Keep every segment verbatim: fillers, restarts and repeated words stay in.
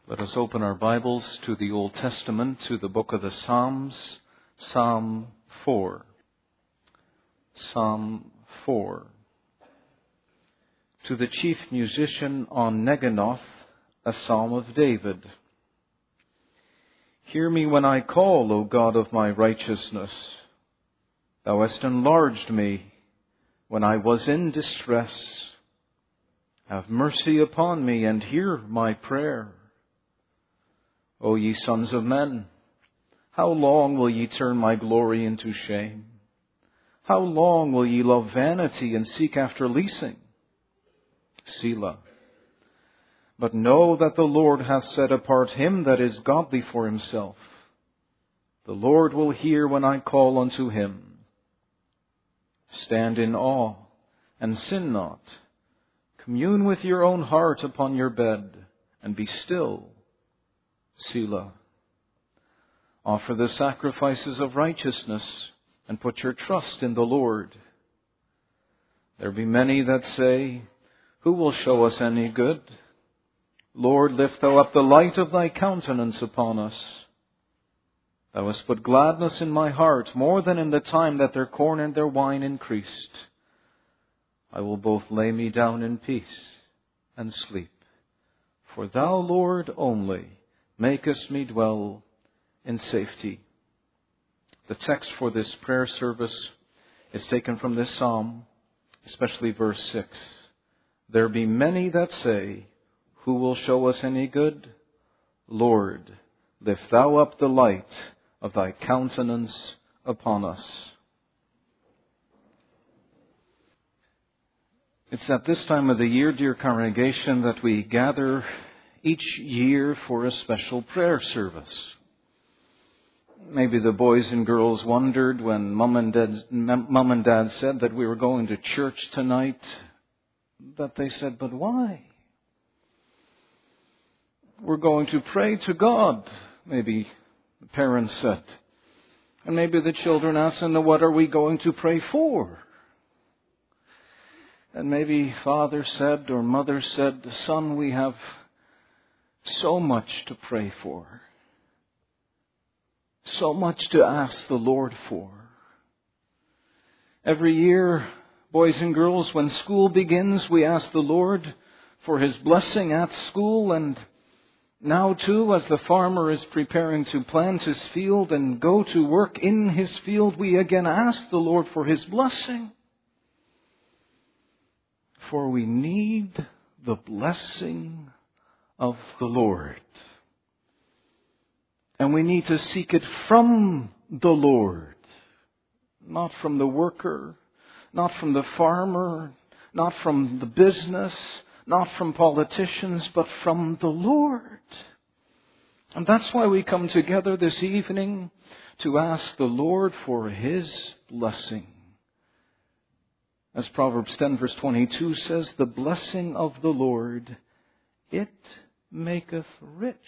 Let us open our Bibles to the Old Testament, to the book of the Psalms, Psalm four. Psalm four. To the chief musician on Neginoth, a psalm of David. Hear me when I call, O God of my righteousness. Thou hast enlarged me when I was in distress. Have mercy upon me and hear my prayer. O ye sons of men, how long will ye turn my glory into shame? How long will ye love vanity and seek after leasing? Selah. But know that the Lord hath set apart him that is godly for himself. The Lord will hear when I call unto him. Stand in awe and sin not. Commune with your own heart upon your bed, and be still. Selah. Offer the sacrifices of righteousness, and put your trust in the Lord. There be many that say, Who will show us any good? Lord, lift thou up the light of thy countenance upon us. Thou hast put gladness in my heart, more than in the time that their corn and their wine increased. I will both lay me down in peace and sleep. For thou, Lord, only makest me dwell in safety. The text for this prayer service is taken from this psalm, especially verse six. There be many that say, Who will show us any good? Lord, lift thou up the light of thy countenance upon us. It's at this time of the year, dear congregation, that we gather each year for a special prayer service. Maybe the boys and girls wondered when Mom and Dad, Mom and Dad said that we were going to church tonight, but they said, but why? We're going to pray to God, maybe the parents said. And maybe the children asked, and what are we going to pray for? And maybe father said or mother said, son, we have so much to pray for. So much to ask the Lord for. Every year, boys and girls, when school begins, we ask the Lord for His blessing at school. And now too, as the farmer is preparing to plant his field and go to work in his field, we again ask the Lord for His blessing. For we need the blessing of the Lord. And we need to seek it from the Lord. Not from the worker, not from the farmer, not from the business, not from politicians, but from the Lord. And that's why we come together this evening to ask the Lord for His blessing. As Proverbs ten verse twenty-two says, the blessing of the Lord, it maketh rich.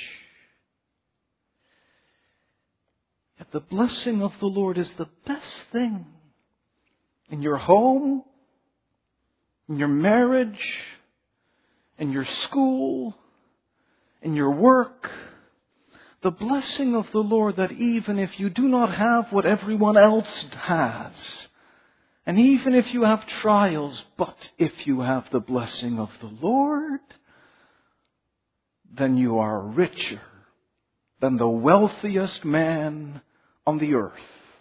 Yet the blessing of the Lord is the best thing in your home, in your marriage, in your school, in your work. The blessing of the Lord that even if you do not have what everyone else has, and even if you have trials, but if you have the blessing of the Lord, then you are richer than the wealthiest man on the earth.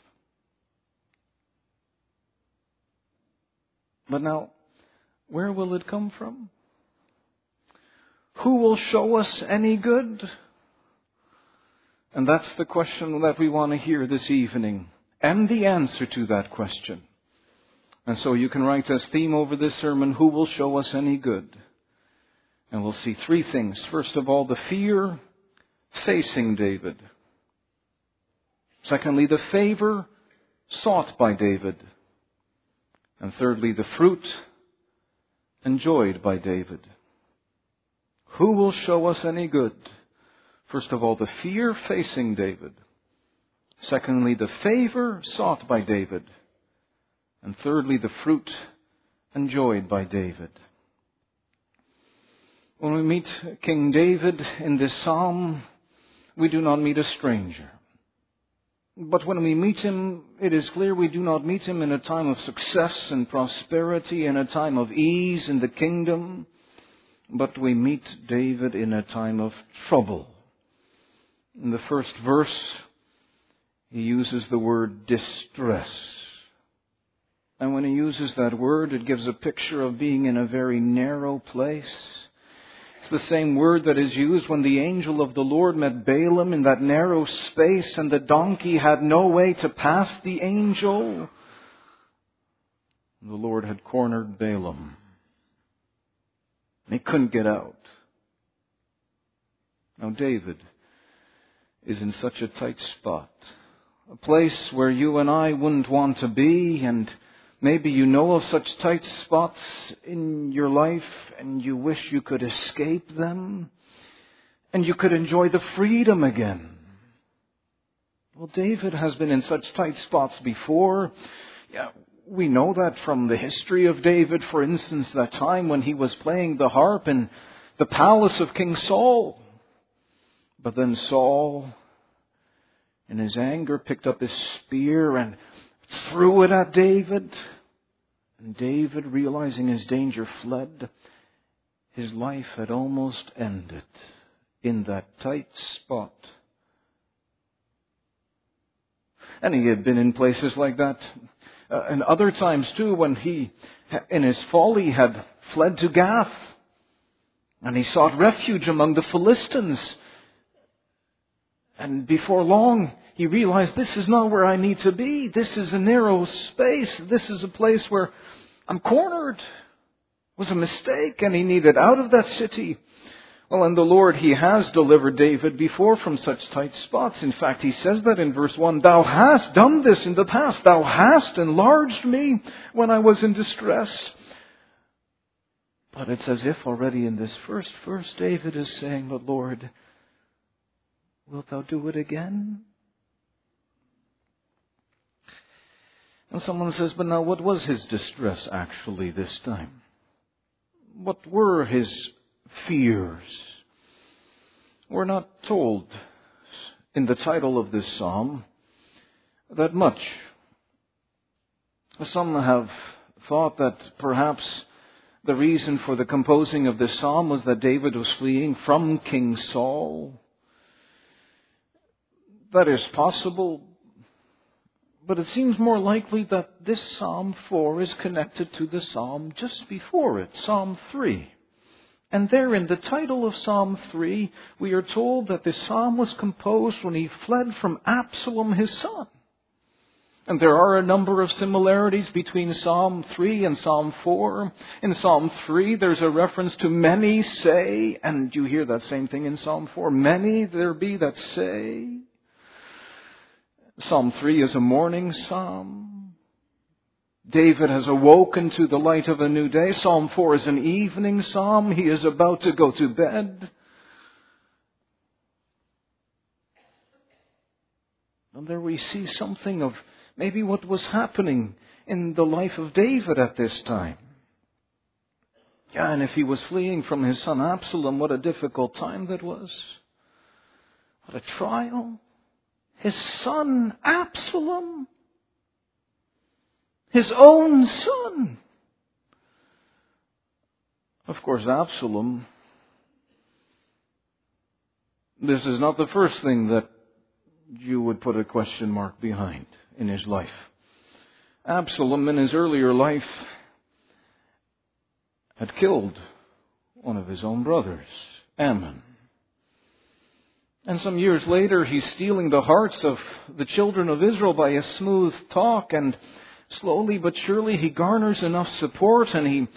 But now, where will it come from? Who will show us any good? And that's the question that we want to hear this evening, and the answer to that question. And so you can write as theme over this sermon, Who will show us any good? And we'll see three things. First of all, the fear facing David. Secondly, the favor sought by David. And thirdly, the fruit enjoyed by David. Who will show us any good? First of all, the fear facing David. Secondly, the favor sought by David. And thirdly, the fruit enjoyed by David. When we meet King David in this psalm, we do not meet a stranger. But when we meet him, it is clear we do not meet him in a time of success and prosperity, in a time of ease in the kingdom, but we meet David in a time of trouble. In the first verse, he uses the word distress. And when he uses that word, it gives a picture of being in a very narrow place. It's the same word that is used when the angel of the Lord met Balaam in that narrow space and the donkey had no way to pass the angel. The Lord had cornered Balaam. He couldn't get out. Now David is in such a tight spot. A place where you and I wouldn't want to be, and maybe you know of such tight spots in your life and you wish you could escape them and you could enjoy the freedom again. Well, David has been in such tight spots before. Yeah, we know that from the history of David, for instance, that time when he was playing the harp in the palace of King Saul. But then Saul, in his anger, picked up his spear and threw it at David. And David, realizing his danger, fled. His life had almost ended in that tight spot. And he had been in places like that. Uh, and other times too, when he, in his folly, had fled to Gath. And he sought refuge among the Philistines. And before long, he realized, this is not where I need to be. This is a narrow space. This is a place where I'm cornered. It was a mistake, and he needed out of that city. Well, and the Lord, He has delivered David before from such tight spots. In fact, He says that in verse one, Thou hast done this in the past. Thou hast enlarged me when I was in distress. But it's as if already in this first verse, David is saying, But Lord, wilt Thou do it again? And someone says, but now what was his distress actually this time? What were his fears? We're not told in the title of this psalm that much. Some have thought that perhaps the reason for the composing of this psalm was that David was fleeing from King Saul. That is possible, but it seems more likely that this Psalm four is connected to the psalm just before it, Psalm three. And there in the title of Psalm three, we are told that this psalm was composed when he fled from Absalom, his son. And there are a number of similarities between Psalm three and Psalm four. In Psalm three, there's a reference to many say, and you hear that same thing in Psalm four. Many there be that say. Psalm three is a morning psalm. David has awoken to the light of a new day. Psalm four is an evening psalm. He is about to go to bed. And there we see something of maybe what was happening in the life of David at this time. Yeah, and if he was fleeing from his son Absalom, what a difficult time that was. What a trial. His son Absalom. His own son. Of course, Absalom, this is not the first thing that you would put a question mark behind in his life. Absalom, in his earlier life, had killed one of his own brothers, Ammon. And some years later, he's stealing the hearts of the children of Israel by a smooth talk. And slowly but surely, he garners enough support and he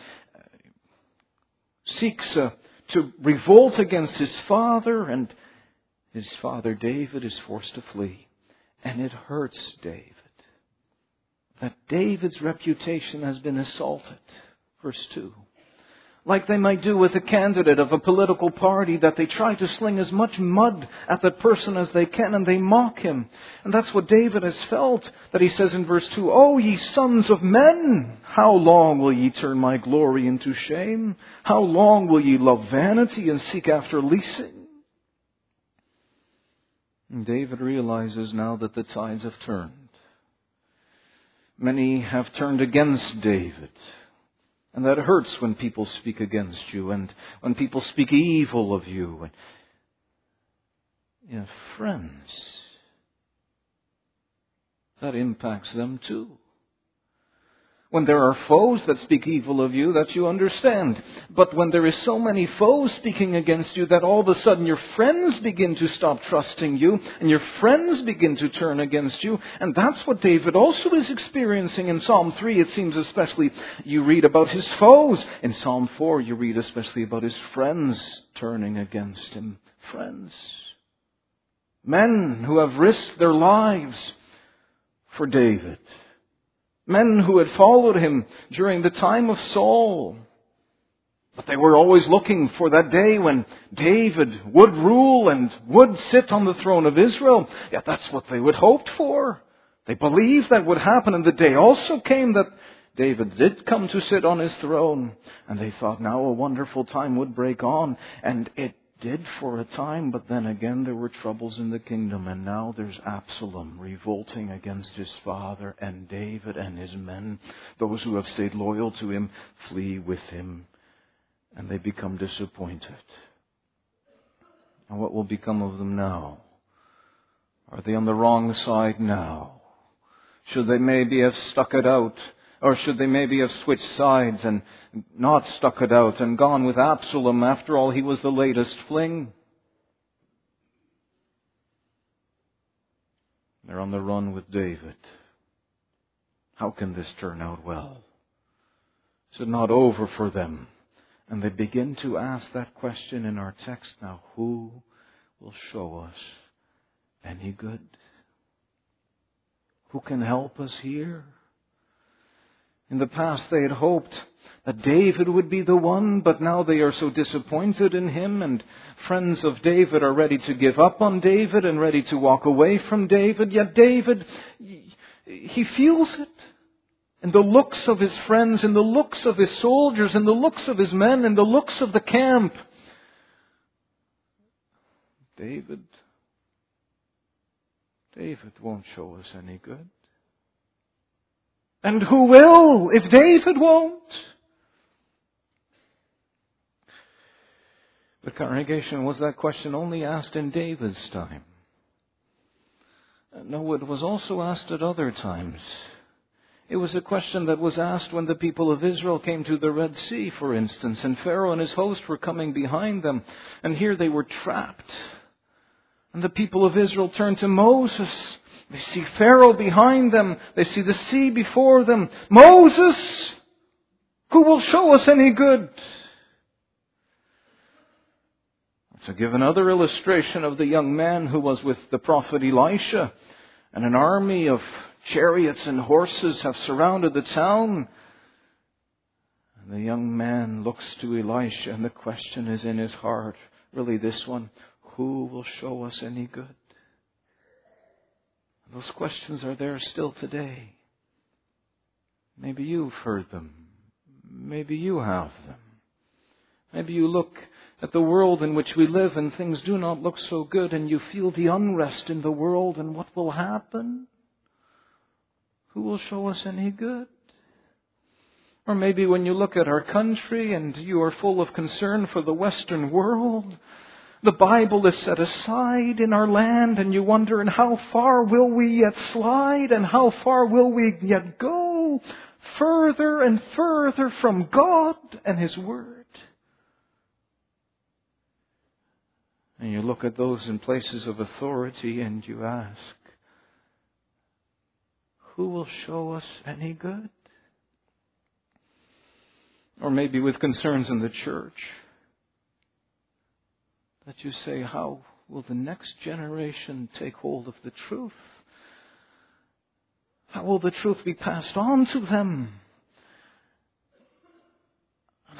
seeks uh, to revolt against his father. And his father, David, is forced to flee. And it hurts David. That David's reputation has been assaulted. Verse two. Like they might do with a candidate of a political party, that they try to sling as much mud at that person as they can, and they mock him. And that's what David has felt, that he says in verse two, "O ye sons of men, how long will ye turn my glory into shame? How long will ye love vanity and seek after leasing?" And David realizes now that the tides have turned. Many have turned against David. And that hurts when people speak against you and when people speak evil of you. And, you know, friends, that impacts them too. When there are foes that speak evil of you, that you understand. But when there is so many foes speaking against you that all of a sudden your friends begin to stop trusting you and your friends begin to turn against you. And that's what David also is experiencing in Psalm three. It seems especially you read about his foes. In Psalm four you read especially about his friends turning against him. Friends. Men who have risked their lives for David. Men who had followed him during the time of Saul. But they were always looking for that day when David would rule and would sit on the throne of Israel. Yeah, that's what they would hoped for. They believed that would happen, and the day also came that David did come to sit on his throne. And they thought now a wonderful time would break on. And it did for a time, but then again there were troubles in the kingdom, and now there's Absalom revolting against his father, and David and his men, those who have stayed loyal to him, flee with him, and they become disappointed. And what will become of them now? Are they on the wrong side now? Should they maybe have stuck it out? Or should they maybe have switched sides and not stuck it out and gone with Absalom? After all, he was the latest fling. They're on the run with David. How can this turn out well? Is it not over for them? And they begin to ask that question in our text now. Who will show us any good? Who can help us here? In the past they had hoped that David would be the one, but now they are so disappointed in him, and friends of David are ready to give up on David and ready to walk away from David. Yet David, he feels it. In the looks of his friends, in the looks of his soldiers, in the looks of his men, in the looks of the camp. David, David won't show us any good. And who will, if David won't? But congregation, was that question only asked in David's time? No, it was also asked at other times. It was a question that was asked when the people of Israel came to the Red Sea, for instance, and Pharaoh and his host were coming behind them, and here they were trapped. And the people of Israel turned to Moses. They see Pharaoh behind them. They see the sea before them. Moses, who will show us any good? To give another illustration of the young man who was with the prophet Elisha, and an army of chariots and horses have surrounded the town. And the young man looks to Elisha, and the question is in his heart, really this one, who will show us any good? Those questions are there still today. Maybe you've heard them. Maybe you have them. Maybe you look at the world in which we live and things do not look so good, and you feel the unrest in the world, and what will happen? Who will show us any good? Or maybe when you look at our country and you are full of concern for the Western world, the Bible is set aside in our land, and you wonder, and how far will we yet slide, and how far will we yet go? Further and further from God and His Word. And you look at those in places of authority and you ask, who will show us any good? Or maybe with concerns in the church, that you say, how will the next generation take hold of the truth? How will the truth be passed on to them? And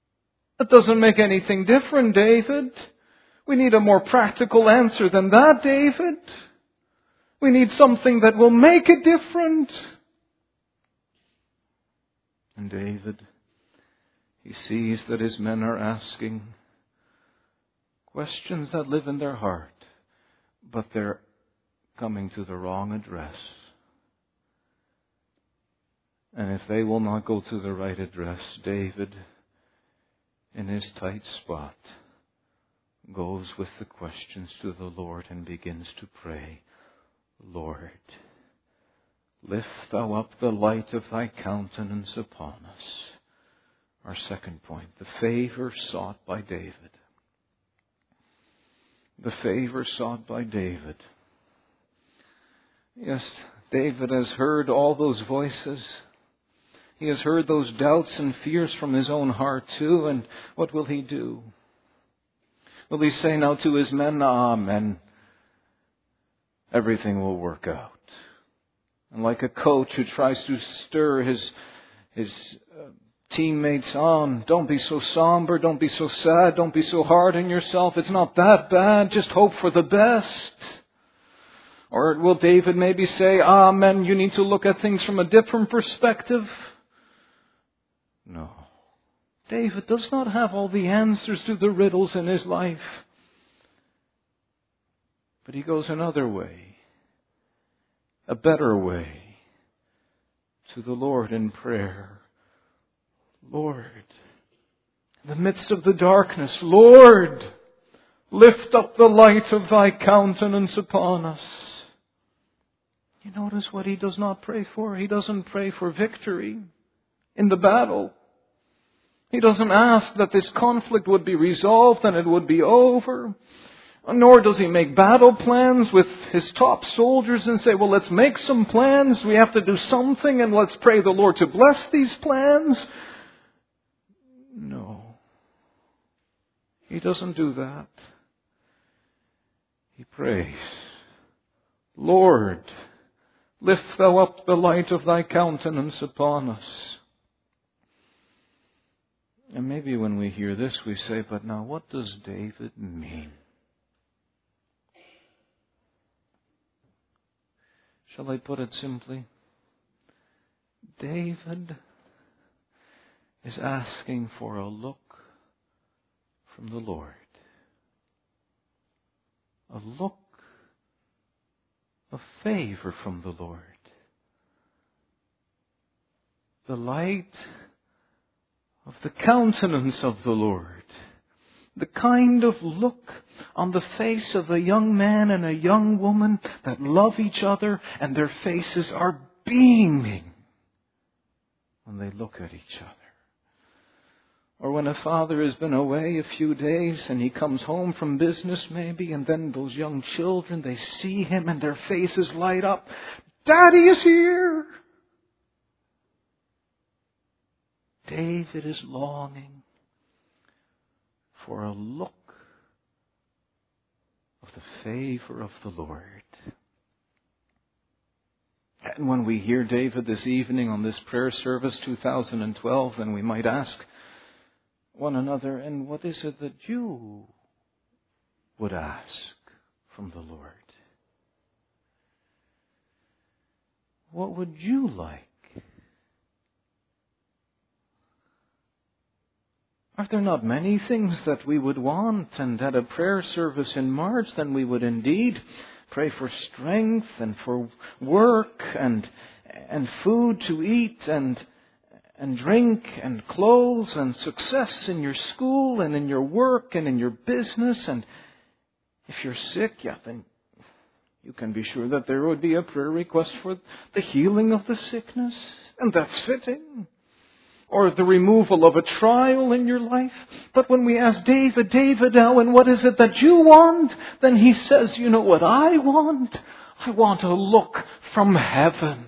That doesn't make anything different, David. We need a more practical answer than that, David. We need something that will make it different. And David, he sees that his men are asking questions that live in their heart, but they're coming to the wrong address. And if they will not go to the right address, David, in his tight spot, goes with the questions to the Lord and begins to pray, Lord, lift thou up the light of thy countenance upon us. Our second point, the favor sought by David. The favor sought by David. Yes, David has heard all those voices. He has heard those doubts and fears from his own heart too. And what will he do? Will he say now to his men, Amen, everything will work out? And like a coach who tries to stir his, his uh, teammates on, don't be so somber, don't be so sad, don't be so hard on yourself. It's not that bad, just hope for the best. Or will David maybe say, Amen, you need to look at things from a different perspective? No. David does not have all the answers to the riddles in his life. But he goes another way, a better way, to the Lord in prayer. Lord, in the midst of the darkness, Lord, lift up the light of thy countenance upon us. You notice what he does not pray for? He doesn't pray for victory in the battle. He doesn't ask that this conflict would be resolved and it would be over. Nor does he make battle plans with his top soldiers and say, well, let's make some plans. We have to do something and let's pray the Lord to bless these plans. No. He doesn't do that. He prays, Lord, lift thou up the light of thy countenance upon us. And maybe when we hear this, we say, but now what does David mean? Shall I put it simply? David is asking for a look from the Lord. A look of favor from the Lord. The light of the countenance of the Lord. The kind of look on the face of a young man and a young woman that love each other and their faces are beaming when they look at each other. Or when a father has been away a few days and he comes home from business maybe, and then those young children, they see him and their faces light up. Daddy is here! David is longing for a look of the favor of the Lord. And when we hear David this evening on this prayer service two thousand twelve, then we might ask one another, and what is it that you would ask from the Lord? What would you like? Are there not many things that we would want? And at a prayer service in March, then we would indeed pray for strength and for work and and food to eat and and drink and clothes and success in your school and in your work and in your business. And if you're sick, yeah, then you can be sure that there would be a prayer request for the healing of the sickness. And that's fitting. Or the removal of a trial in your life. But when we ask David, David now, and what is it that you want? Then he says, you know what I want? I want a look from heaven.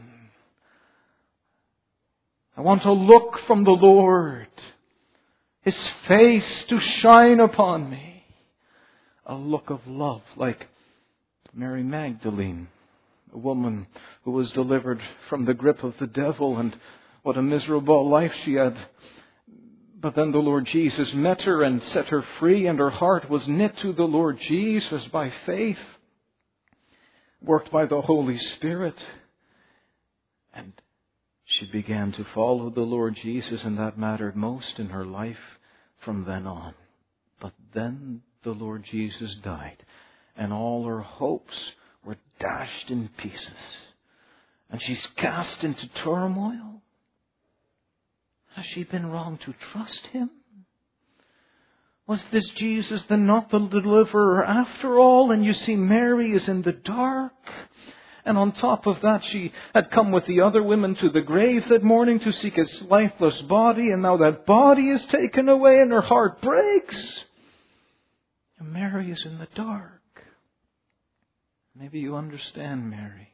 I want a look from the Lord. His face to shine upon me. A look of love, like Mary Magdalene, a woman who was delivered from the grip of the devil, and what a miserable life she had. But then the Lord Jesus met her and set her free, and her heart was knit to the Lord Jesus by faith, worked by the Holy Spirit. And she began to follow the Lord Jesus, and that mattered most in her life from then on. But then the Lord Jesus died, and all her hopes were dashed in pieces. And she's cast into turmoil. Has she been wrong to trust Him? Was this Jesus then not the deliverer after all? And you see, Mary is in the dark. And on top of that, she had come with the other women to the grave that morning to seek His lifeless body. And now that body is taken away and her heart breaks. And Mary is in the dark. Maybe you understand, Mary.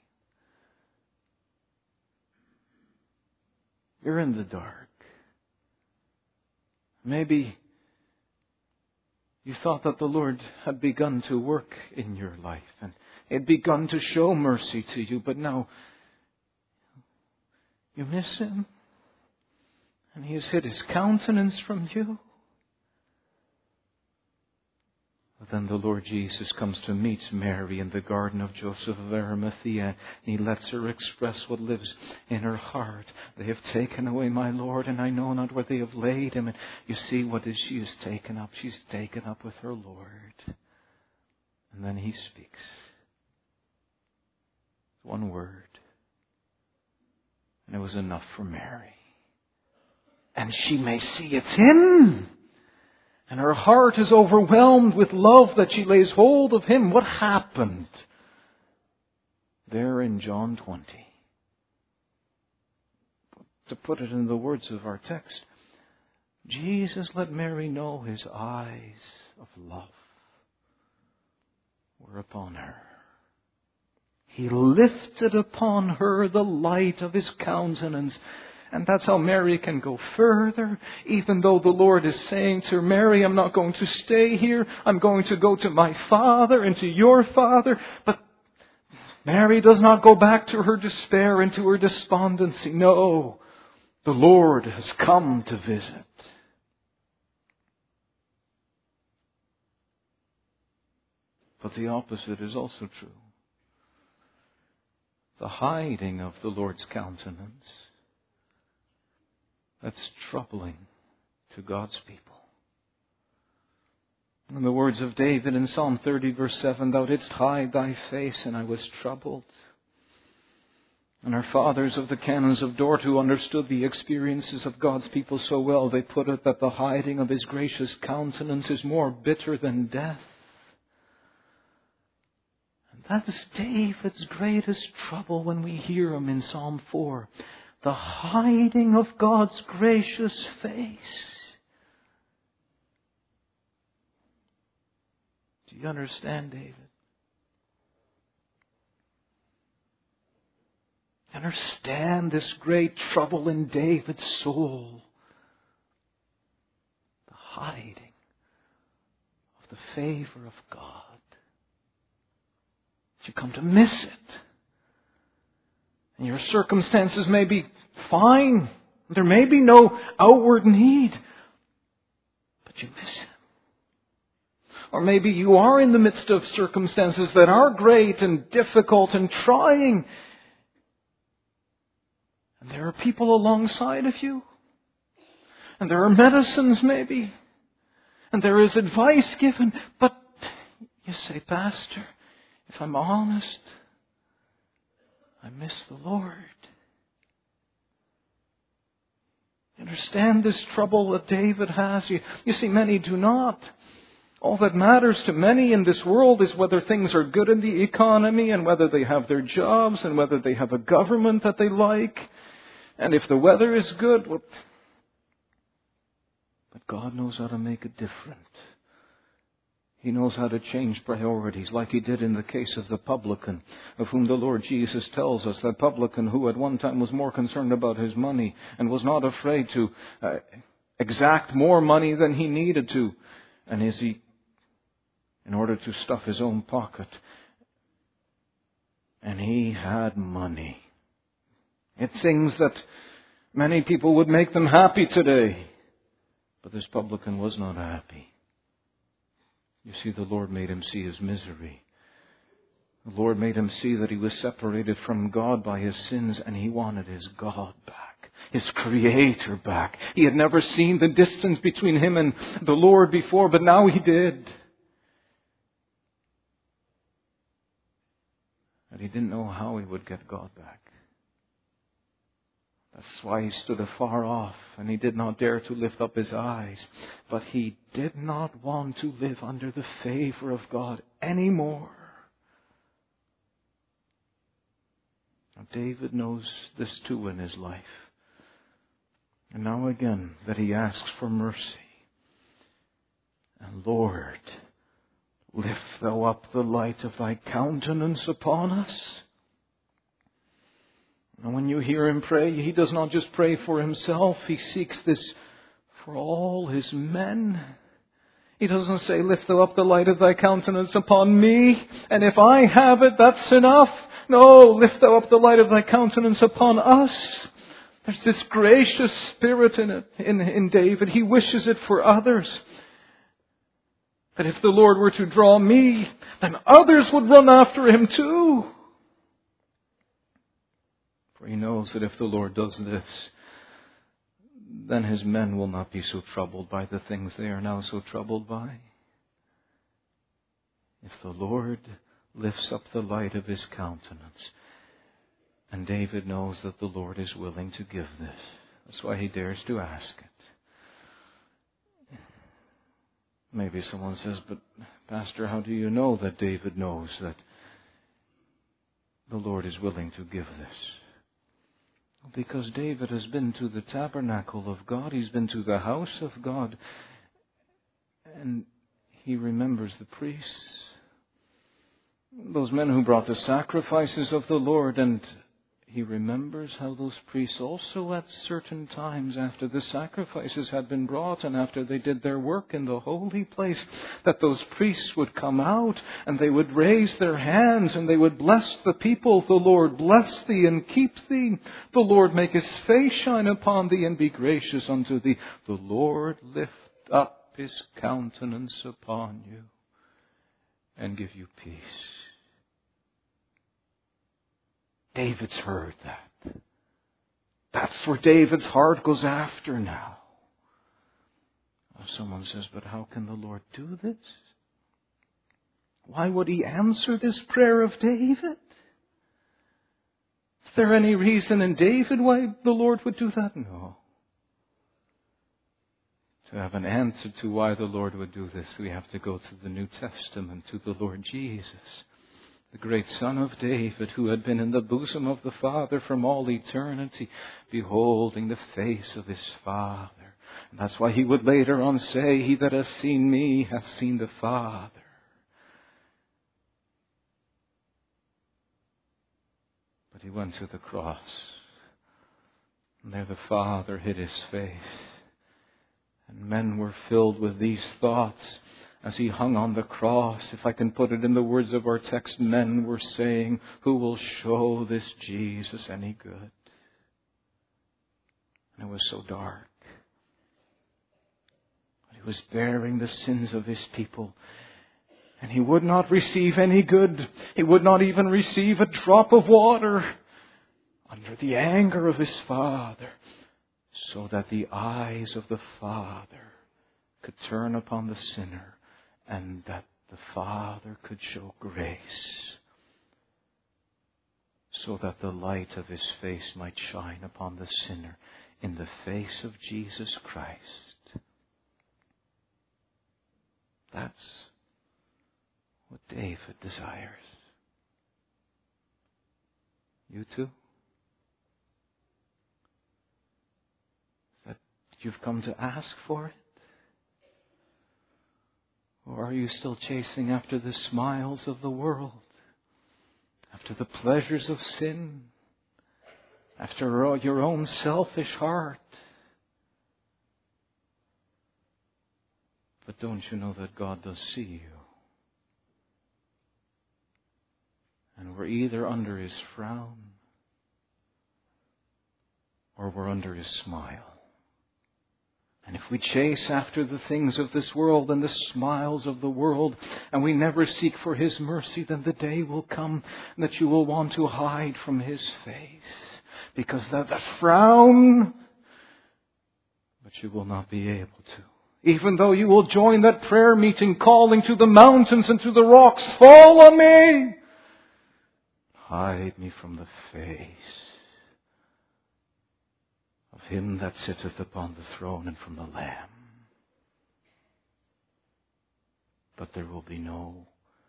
You're in the dark. Maybe you thought that the Lord had begun to work in your life and He had begun to show mercy to you, but now you miss Him and He has hid His countenance from you. But then the Lord Jesus comes to meet Mary in the garden of Joseph of Arimathea. And He lets her express what lives in her heart. They have taken away my Lord, and I know not where they have laid Him. And you see what is she is taken up. She's taken up with her Lord. And then He speaks. One word. And it was enough for Mary. And she may see it's Him. And her heart is overwhelmed with love that she lays hold of Him. What happened there in John twenty? To put it in the words of our text, Jesus let Mary know His eyes of love were upon her. He lifted upon her the light of His countenance. And that's how Mary can go further, even though the Lord is saying to her, Mary, I'm not going to stay here. I'm going to go to my Father and to your Father. But Mary does not go back to her despair and to her despondency. No, the Lord has come to visit. But the opposite is also true. The hiding of the Lord's countenance, that's troubling to God's people. In the words of David in Psalm thirty verse seven, Thou didst hide Thy face and I was troubled. And our fathers of the canons of Dort, who understood the experiences of God's people so well, they put it that the hiding of His gracious countenance is more bitter than death. And that is David's greatest trouble when we hear him in Psalm four. The hiding of God's gracious face. Do you understand, David? Understand this great trouble in David's soul. The hiding of the favor of God. You come to miss it. And your circumstances may be fine. There may be no outward need. But you miss Him. Or maybe you are in the midst of circumstances that are great and difficult and trying. And there are people alongside of you. And there are medicines maybe. And there is advice given. But you say, Pastor, if I'm honest, I miss the Lord. You understand this trouble that David has? You, you see, many do not. All that matters to many in this world is whether things are good in the economy and whether they have their jobs and whether they have a government that they like. And if the weather is good, well, but God knows how to make it different. He knows how to change priorities, like He did in the case of the publican, of whom the Lord Jesus tells us, that publican who at one time was more concerned about his money and was not afraid to uh, exact more money than he needed to, and is he, in order to stuff his own pocket. And he had money. It's things that many people would make them happy today. But this publican was not happy. You see, the Lord made him see his misery. The Lord made him see that he was separated from God by his sins, and he wanted his God back, his Creator back. He had never seen the distance between him and the Lord before, but now he did. And he didn't know how he would get God back. That's why he stood afar off, and he did not dare to lift up his eyes. But he did not want to live under the favor of God anymore. Now, David knows this too in his life. And now again that he asks for mercy. And Lord, lift thou up the light of thy countenance upon us. And when you hear him pray, he does not just pray for himself. He seeks this for all his men. He doesn't say, lift thou up the light of thy countenance upon me, and if I have it, that's enough. No, lift thou up the light of thy countenance upon us. There's this gracious spirit in it, in, in David. He wishes it for others. That if the Lord were to draw me, then others would run after him too. For he knows that if the Lord does this, then his men will not be so troubled by the things they are now so troubled by. If the Lord lifts up the light of his countenance, and David knows that the Lord is willing to give this. That's why he dares to ask it. Maybe someone says, but Pastor, how do you know that David knows that the Lord is willing to give this? Because David has been to the tabernacle of God. He's been to the house of God. And he remembers the priests. Those men who brought the sacrifices of the Lord. And he remembers how those priests also at certain times after the sacrifices had been brought and after they did their work in the holy place, that those priests would come out and they would raise their hands and they would bless the people. The Lord bless thee and keep thee. The Lord make his face shine upon thee and be gracious unto thee. The Lord lift up his countenance upon you and give you peace. David's heard that. That's where David's heart goes after now. Someone says, but how can the Lord do this? Why would he answer this prayer of David? Is there any reason in David why the Lord would do that? No. To have an answer to why the Lord would do this, we have to go to the New Testament, to the Lord Jesus. The great Son of David, who had been in the bosom of the Father from all eternity, beholding the face of his Father. And that's why he would later on say, he that has seen me hath seen the Father. But he went to the cross. And there the Father hid his face. And men were filled with these thoughts. As he hung on the cross, if I can put it in the words of our text, men were saying, who will show this Jesus any good? And it was so dark. He was bearing the sins of his people. And he would not receive any good. He would not even receive a drop of water under the anger of his Father, so that the eyes of the Father could turn upon the sinner, and that the Father could show grace, so that the light of his face might shine upon the sinner in the face of Jesus Christ. That's what David desires. You too? That you've come to ask for it? Or are you still chasing after the smiles of the world? After the pleasures of sin? After your own selfish heart? But don't you know that God does see you? And we're either under his frown or we're under his smile. And if we chase after the things of this world and the smiles of the world, and we never seek for His mercy, then the day will come that you will want to hide from His face. Because of the frown, but you will not be able to. Even though you will join that prayer meeting calling to the mountains and to the rocks, fall on me! Hide me from the face of Him that sitteth upon the throne and from the Lamb. But there will be no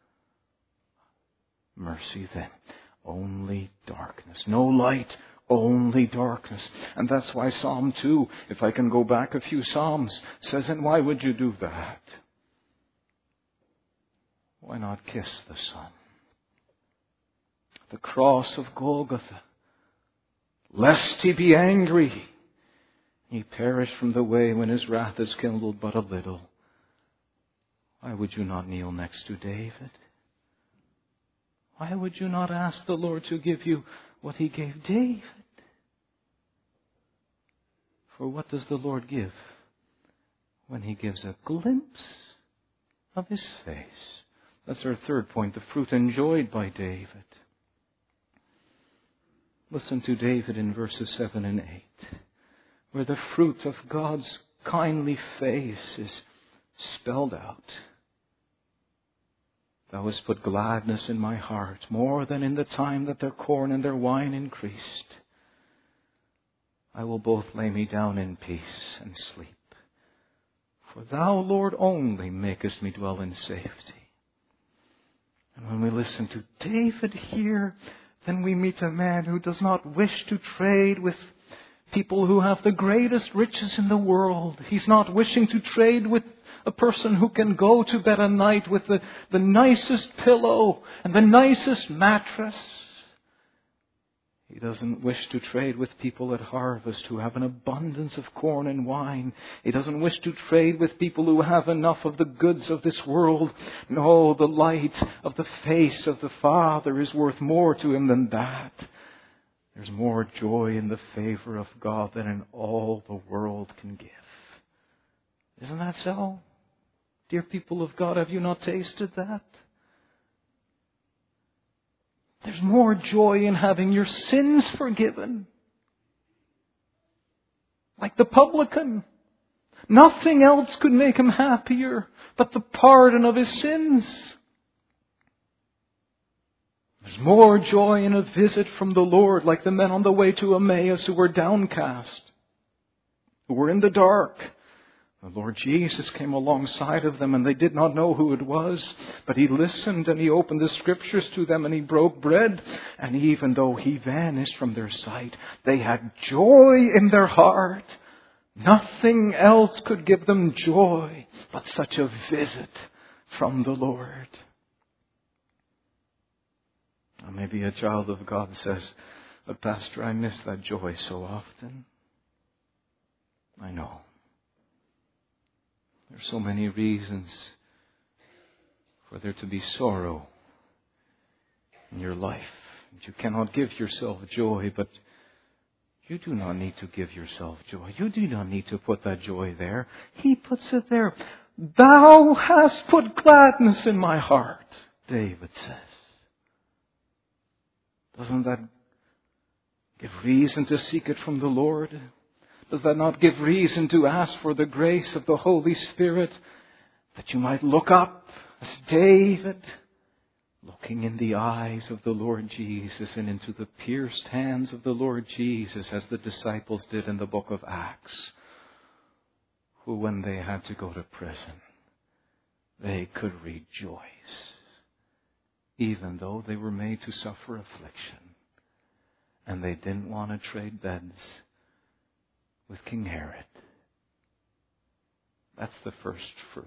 mercy then. Only darkness. No light, only darkness. And that's why Psalm two, if I can go back a few Psalms, says, and why would you do that? Why not kiss the Son? The cross of Golgotha. Lest He be angry, He perish from the way when His wrath is kindled but a little. Why would you not kneel next to David? Why would you not ask the Lord to give you what He gave David? For what does the Lord give when He gives a glimpse of His face? That's our third point, the fruit enjoyed by David. Listen to David in verses seven and eight, where the fruit of God's kindly face is spelled out. Thou hast put gladness in my heart, more than in the time that their corn and their wine increased. I will both lay me down in peace and sleep. For Thou, Lord, only makest me dwell in safety. And when we listen to David here, then we meet a man who does not wish to trade with people who have the greatest riches in the world. He's not wishing to trade with a person who can go to bed at night with the, the nicest pillow and the nicest mattress. He doesn't wish to trade with people at harvest who have an abundance of corn and wine. He doesn't wish to trade with people who have enough of the goods of this world. No, the light of the face of the Father is worth more to him than that. There's more joy in the favor of God than in all the world can give. Isn't that so? Dear people of God, have you not tasted that? There's more joy in having your sins forgiven. Like the publican. Nothing else could make him happier but the pardon of his sins. There's more joy in a visit from the Lord, like the men on the way to Emmaus who were downcast, who were in the dark. The Lord Jesus came alongside of them and they did not know who it was. But He listened and He opened the Scriptures to them and He broke bread. And even though He vanished from their sight, they had joy in their heart. Nothing else could give them joy but such a visit from the Lord. Now maybe a child of God says, but Pastor, I miss that joy so often. I know. There are so many reasons for there to be sorrow in your life. You cannot give yourself joy, but you do not need to give yourself joy. You do not need to put that joy there. He puts it there. Thou hast put gladness in my heart, David says. Doesn't that give reason to seek it from the Lord? Does that not give reason to ask for the grace of the Holy Spirit, that you might look up as David, looking in the eyes of the Lord Jesus and into the pierced hands of the Lord Jesus, as the disciples did in the book of Acts, who when they had to go to prison, they could rejoice, even though they were made to suffer affliction, and they didn't want to trade beds with King Herod. That's the first fruit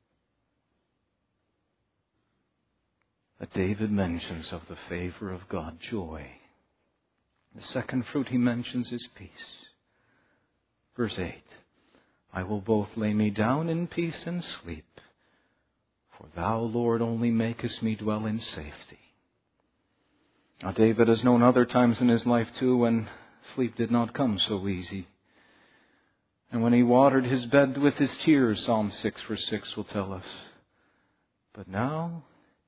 that David mentions of the favor of God, joy. The second fruit he mentions is peace. Verse eight, I will both lay me down in peace and sleep, for Thou, Lord, only makest me dwell in safety. Now David has known other times in his life too when sleep did not come so easy. And when he watered his bed with his tears, Psalm six verse six will tell us. But now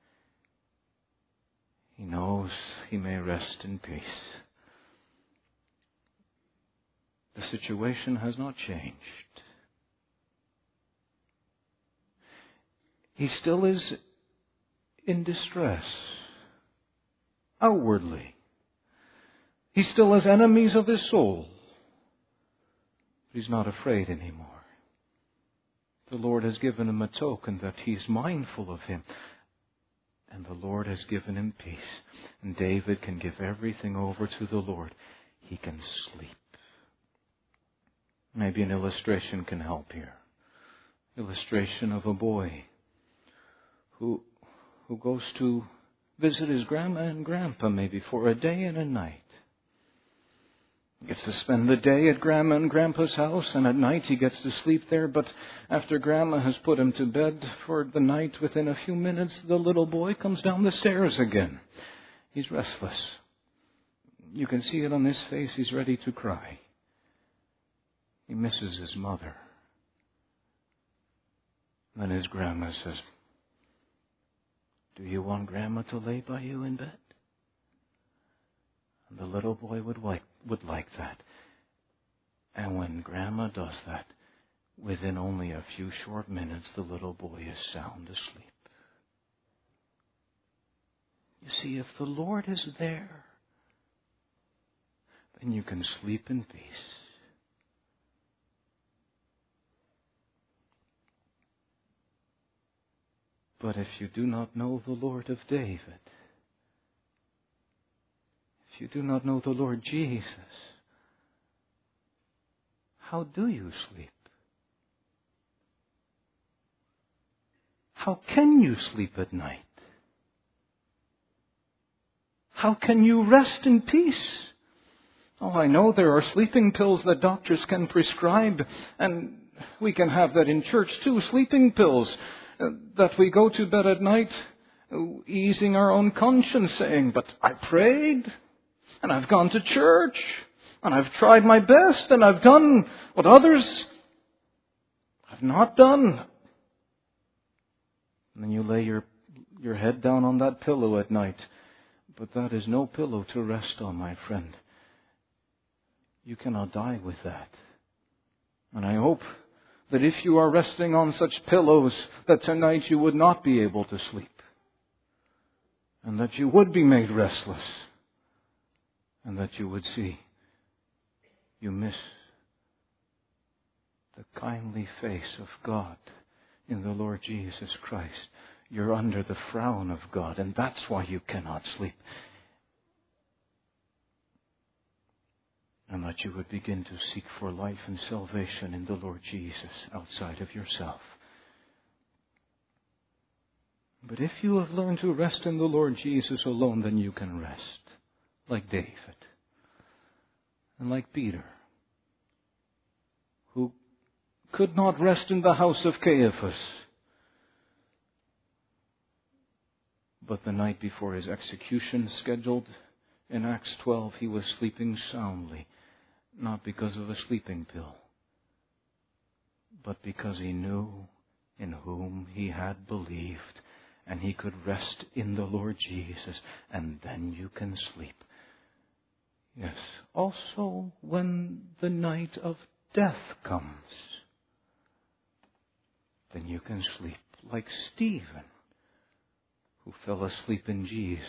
he knows he may rest in peace. The situation has not changed. He still is in distress, outwardly. He still has enemies of his soul. But he's not afraid anymore. The Lord has given him a token that he's mindful of him. And the Lord has given him peace. And David can give everything over to the Lord. He can sleep. Maybe an illustration can help here. Illustration of a boy who who goes to visit his grandma and grandpa maybe for a day and a night. He gets to spend the day at grandma and grandpa's house, and at night he gets to sleep there. But after grandma has put him to bed for the night, within a few minutes, the little boy comes down the stairs again. He's restless. You can see it on his face. He's ready to cry. He misses his mother. Then his grandma says, "Do you want grandma to lay by you in bed?" And the little boy would like, would like that. And when grandma does that, within only a few short minutes, the little boy is sound asleep. You see, if the Lord is there, then you can sleep in peace. But if you do not know the Lord of David, if you do not know the Lord Jesus, how do you sleep? How can you sleep at night? How can you rest in peace? Oh, I know there are sleeping pills that doctors can prescribe, and we can have that in church too, sleeping pills uh, that we go to bed at night uh, easing our own conscience, saying, "But I prayed, and I've gone to church, and I've tried my best, and I've done what others have not done." And then you lay your, your head down on that pillow at night. But that is no pillow to rest on, my friend. You cannot die with that. And I hope that if you are resting on such pillows, that tonight you would not be able to sleep. And that you would be made restless. And that you would see you miss the kindly face of God in the Lord Jesus Christ. You're under the frown of God, and that's why you cannot sleep. And that you would begin to seek for life and salvation in the Lord Jesus outside of yourself. But if you have learned to rest in the Lord Jesus alone, then you can rest, like David and like Peter, who could not rest in the house of Caiaphas. But the night before his execution scheduled in Acts twelve, he was sleeping soundly, not because of a sleeping pill, but because he knew in whom he had believed, and he could rest in the Lord Jesus, and then you can sleep. Yes, also when the night of death comes, then you can sleep like Stephen, who fell asleep in Jesus.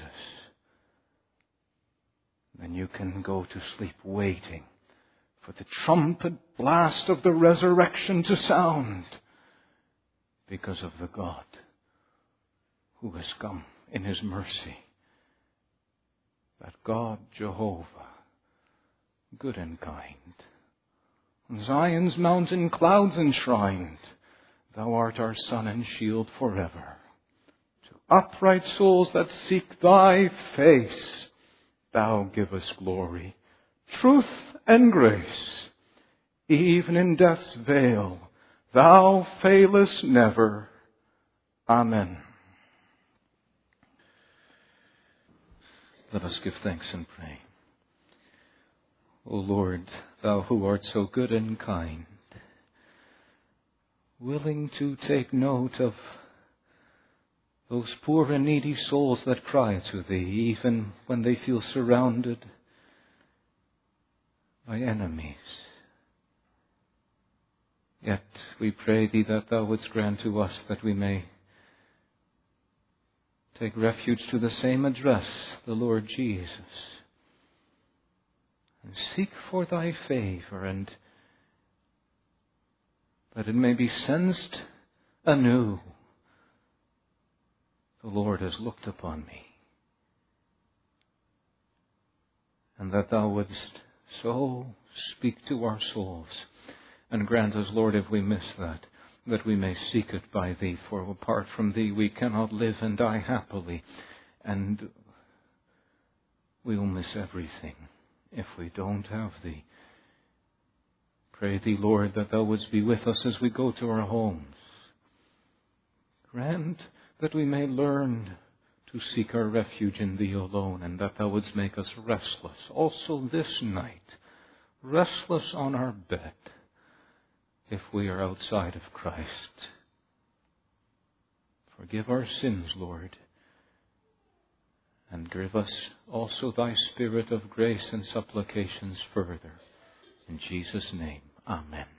Then you can go to sleep waiting for the trumpet blast of the resurrection to sound, because of the God who has come in His mercy. That God, Jehovah, good and kind, on Zion's mountain clouds enshrined, Thou art our sun and shield forever. Upright souls that seek Thy face, Thou give us glory, truth and grace. Even in death's vale, Thou failest never. Amen. Let us give thanks and pray. O Lord, Thou who art so good and kind, willing to take note of those poor and needy souls that cry to Thee, even when they feel surrounded by enemies. Yet we pray Thee that Thou wouldst grant to us that we may take refuge to the same address, the Lord Jesus, and seek for Thy favor, and that it may be sensed anew. The Lord has looked upon me, and that Thou wouldst so speak to our souls, and grant us, Lord, if we miss that, that we may seek it by Thee, for apart from Thee we cannot live and die happily, and we will miss everything if we don't have Thee. Pray Thee, Lord, that Thou wouldst be with us as we go to our homes. Grant that we may learn to seek our refuge in Thee alone, and that Thou wouldst make us restless, also this night, restless on our bed, if we are outside of Christ. Forgive our sins, Lord, and give us also Thy Spirit of grace and supplications further. In Jesus' name, amen.